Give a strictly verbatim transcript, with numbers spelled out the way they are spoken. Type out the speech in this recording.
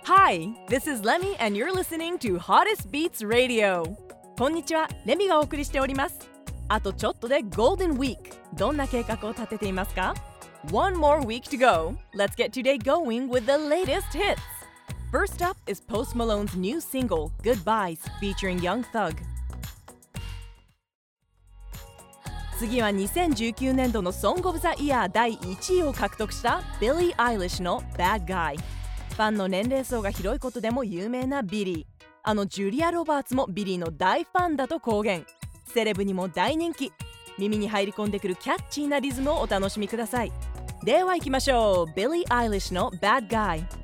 Hi, this is Lemmy and you're listening to Hottest Beats Radio. こんにちは、レミがお送りしております。あとちょっとで Golden Week。どんな計画を立てていますか？ One more week to go. Let's get today going with the latest hits. First up is Post Malone's new single, Goodbyes, featuring Young Thug. 次はにせんじゅうきゅうねん度の Song of the Year だいいちいを獲得した Billie Eilish の Bad Guy。ファンの年齢層が広いことでも有名なビリー。あのジュリア・ロバーツもビリーの大ファンだと公言。セレブにも大人気。耳に入り込んでくるキャッチーなリズムをお楽しみください。では行きましょう。Billie Eilish の Bad Guy。